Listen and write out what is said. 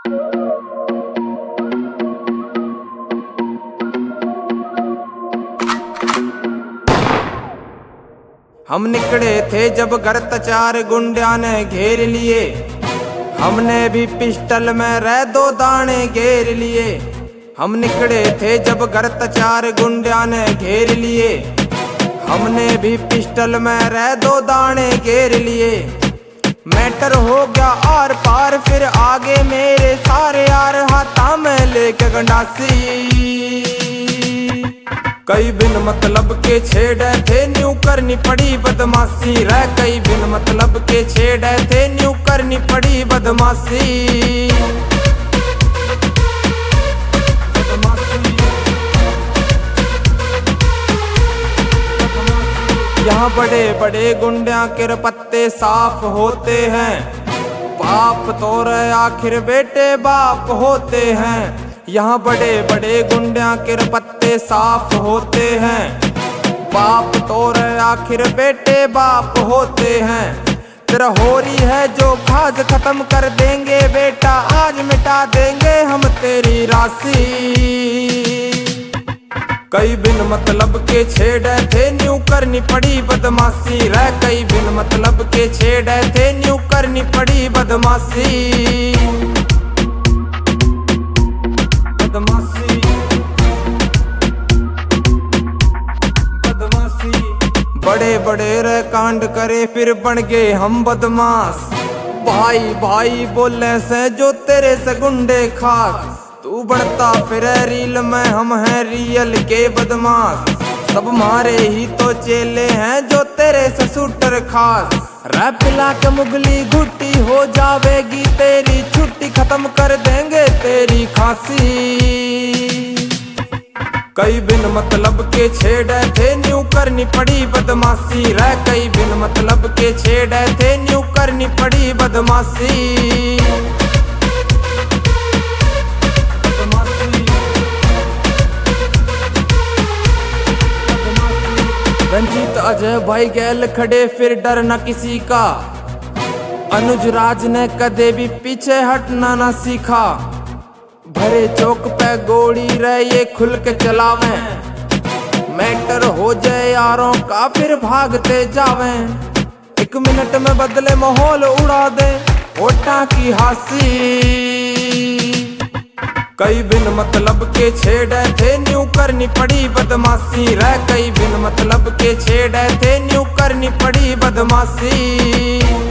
हम निकले थे जब घर तचार गुंडिया ने घेर लिए, हमने भी पिस्टल में रह दो दाने घेर लिए। हम निकले थे जब घर तचार गुंडिया ने घेर लिए, हमने भी पिस्टल में रह दो दाने घेर लिए। मैटर हो गया आर पार, फिर आगे मेरे सारे यार हाथा में लेके गंडासी। कई बिन मतलब के छेड़े थे, न्यू करनी पड़ी बदमाशी रह। कई बिन मतलब के छेड़े थे, न्यू करनी पड़ी बदमाशी। यहाँ बड़े बड़े गुंडिया के पत्ते साफ होते हैं, बाप तो रहे आखिर बेटे बाप होते हैं। यहाँ बड़े बड़े गुंडिया के पत्ते साफ होते हैं, बाप तो रहे आखिर बेटे बाप होते हैं। तेरा होरी है जो खाज खत्म कर देंगे बेटा, आज मिटा देंगे हम तेरी राशि। कई बिन मतलब के छेड़े थे, न्यू करनी पड़ी बदमाशी रह। कई बिन मतलब के छेड़े थे, न्यू करनी पड़ी बदमाशी। बड़े बड़े रे कांड करे फिर बन गए हम बदमाश। भाई भाई बोले से जो तेरे से गुंडे खास, तू बढ़ता फिर रील में हम हैं रियल के बदमाश। सब मारे ही तो चेले हैं जो तेरे से शूटर खास। रैप पिला के मुगली घुट्टी हो जावेगी तेरी, छुट्टी खत्म कर देंगे तेरी खांसी। कई बिन मतलब के छेड़े थे, न्यू करनी पड़ी बदमाशी रह। कई बिन मतलब के छेड़े थे, न्यू करनी पड़ी बदमाशी। रंजीत अजय भाई गैल खड़े फिर डर न किसी का, अनुज राज ने कदे भी पीछे हटना न सीखा। भरे चौक पे गोली रहे ये खुल के चलावे, मैटर हो जाए यारों का फिर भागते जावे। 1 मिनट में बदले माहौल उड़ा दे वोटा की हासी। कई बिन मतलब के छेड़े थे, न्यू करनी पड़ी बदमाशी रह। कई बिन मतलब के छेड़े थे, न्यू करनी पड़ी बदमाशी।